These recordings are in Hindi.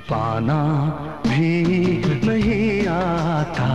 छुपाना भी नहीं आता।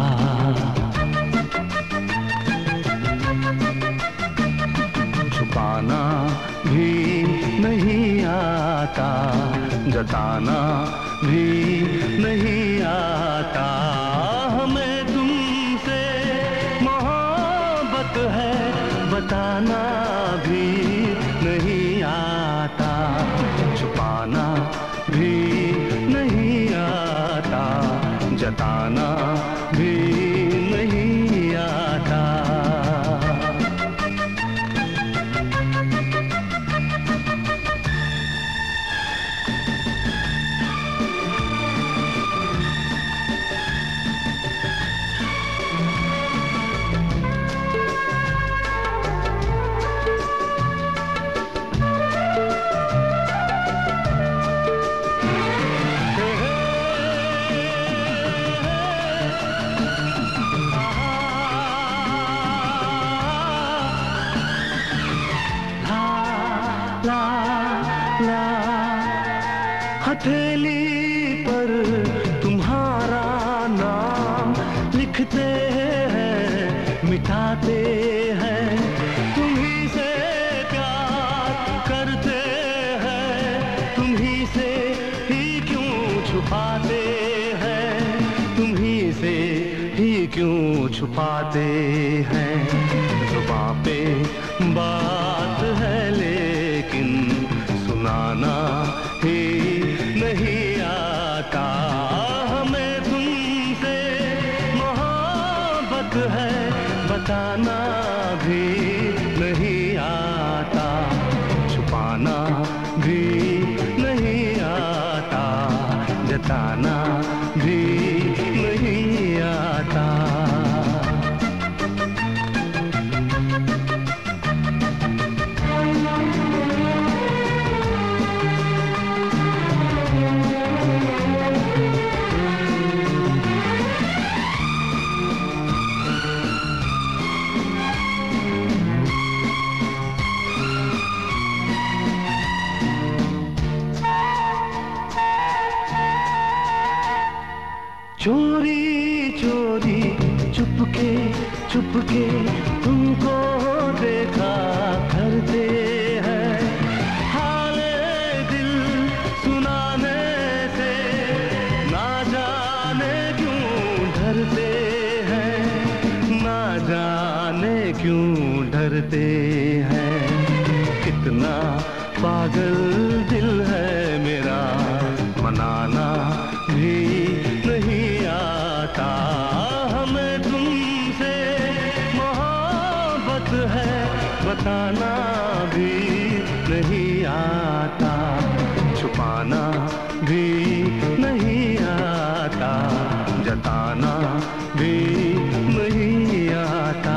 छुपाना भी नहीं आता, जताना भी नहीं आता। हमें तुमसे मोहब्बत है, बताना भी नहीं आता। छुपाना भी नहीं आता, जताना भी नहीं आता। हथेली पर तुम्हारा नाम लिखते हैं, मिटाते हैं। तुम्ही से प्यार करते हैं, तुम्ही से ही क्यों छुपाते हैं, तुम्ही से ही क्यों छुपाते हैं। जुबां पे बात है लेकिन सुनाना ही नहीं आता। हमें तुमसे मोहब्बत है, बताना भी नहीं आता। छुपाना भी नहीं आता, जताना भी नहीं आता। चोरी चोरी चुपके चुपके तुमको देखा करते हैं। हाले दिल सुनाने से ना जाने क्यों डरते हैं, ना जाने क्यों डरते हैं। कितना पागल दिल है मेरा, मनाना भी नहीं आता। हमें तुमसे मोहब्बत है, बताना भी नहीं आता। छुपाना भी नहीं आता, जताना भी नहीं आता।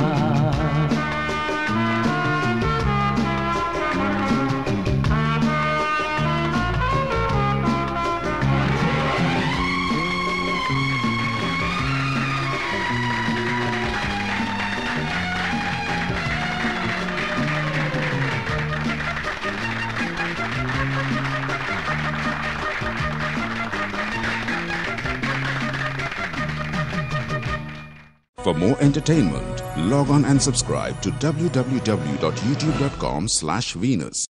For more entertainment, log on and subscribe to www.youtube.com/Venus.